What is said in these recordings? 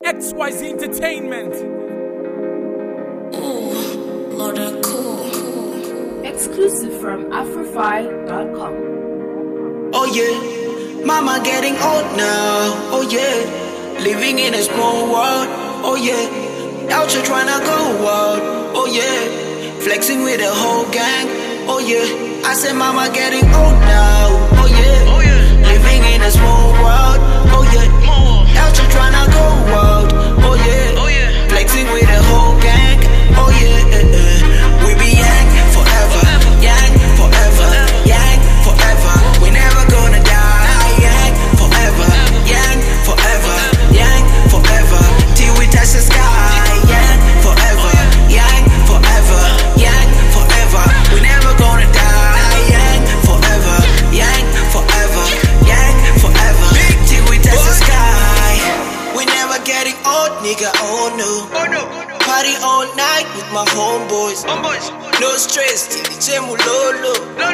XYZ Entertainment. Ooh, Lord, cool. Exclusive from Afrofy.com. Oh yeah, mama getting old now. Oh yeah, living in a small world. Oh yeah, out here trying to go wild. Oh yeah, flexing with the whole gang. Oh yeah, I said mama getting old now. Oh yeah, living in a small world. Oh yeah, out here trying to go wild. Oh yeah, flexing with the whole gang. Oh yeah, we be young forever, young forever, young forever. We never gonna die, young forever, young forever, young forever, till we touch the sky, young forever, young forever, young forever. We never gonna die, young forever, young forever, young forever, till we touch the sky. We never getting old, nigga. Oh no. Party all night with my homeboys. No stress, tiliche mulolo.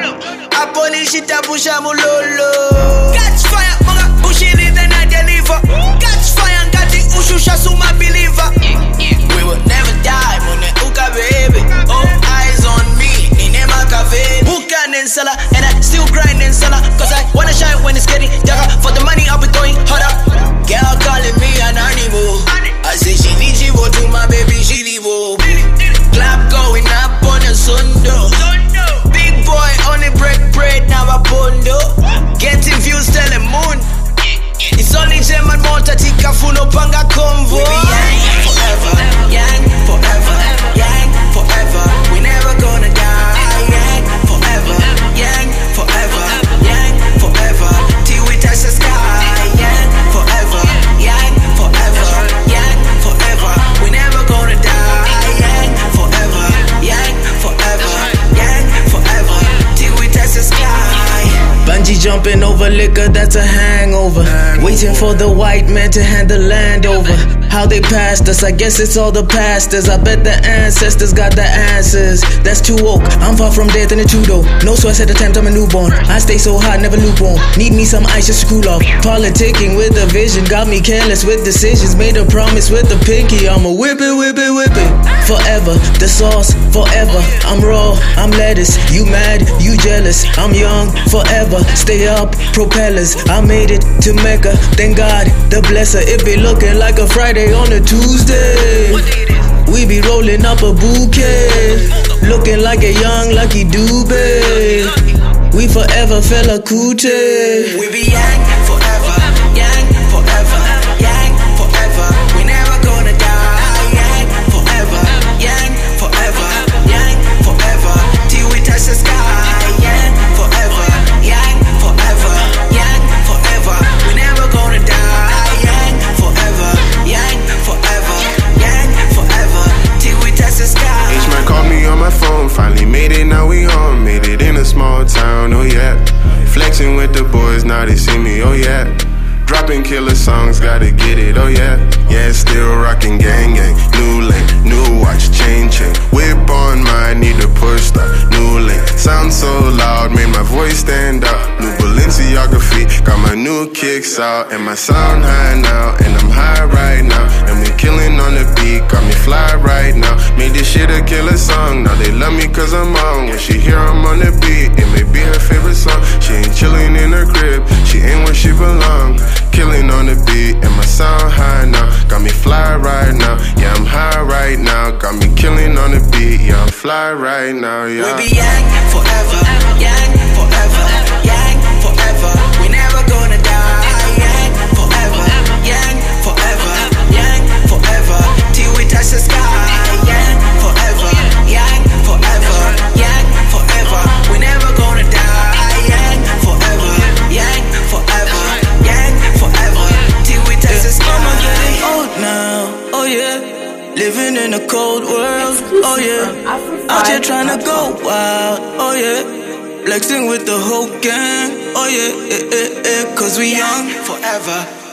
Apolishi tapusha mulolo. Catch fire, mga bushiri then I deliver. Catch fire, ngati ushusha suma believer. We will never die, mone uka baby. All eyes on me, nine makave. Buka nensala, and I still grind nensala. Cause I wanna shine when it's getting darker. For the money I'll be going harder. Girl calling me an animal. I say she needs you to my baby, she livo. Clap going up on the sundo. Big boy on the bread, now a bondo. Getting views, tell the moon. It's only German motor, tika funo panga convo. We be young forever, young forever, young forever. We never gonna die, young forever, young forever, young forever, till we touch the sky, young forever, young forever, young forever. We never gonna die, young forever, young forever, young forever, till we touch the sky. Bungee jumping over liquor, that's a hangover. Waiting for the white man to hand the land over. How they passed us, I guess it's all the pastors. I bet the ancestors got the answers. That's too woke, I'm far from death in a two-door. No sweats at the time, I'm a newborn. I stay so hot, never lukewarm. Need me some ice just to cool off. Politicking with a vision, got me careless with decisions. Made a promise with the pinky, I'ma whip it, whip it, whip it. Forever, the sauce, forever. I'm raw, I'm lettuce. You mad, you jealous. I'm young, forever. Stay up, propellers. I made it to Mecca, thank God, the blesser. It be looking like a Friday on a Tuesday. We be rolling up a bouquet, looking like a young Lucky Dube. We forever fella cootie. We be young forever, young forever, young forever. We never gonna die, young forever, young forever, young forever, till we touch the sky, young forever, young forever, young forever. We never gonna die, young forever, young forever, young forever, till we touch the sky. H-Man called me on my phone, finally made it, now we home. Made it in a small town, oh yeah. Flexing with the boys, now they see me, oh yeah. Dropping killer songs, gotta get it, oh yeah. Yeah, still rocking gang gang. New lane, new watch, chain chain. Whip on mine, need a push start. New lane, sound so loud, made my voice stand out. New Balenciaga, got my new kicks out. And my sound high now, and I'm high right now. And we killing on the beat, got me fly right now. Made this shit a killer song, now they love me cause I'm on. When she hear I'm on the beat, it may be her favorite song. She ain't chilling in her crib, she ain't where she belong. Killing on the beat, and my sound high now. Got me fly right now, yeah I'm high right now. Got me killing on the beat, yeah I'm fly right now, yeah. We be young forever, young forever, young forever. We never gonna die, young forever, young forever, young forever, till we touch the sky, young forever, young forever, young forever. We never gonna die, young forever, young forever, young forever, till we touch the sky. I'm getting old now, oh yeah. Living in a cold world, oh yeah. Out here trying to go wild, oh yeah. Flexing with the whole gang, oh yeah, cause we young forever.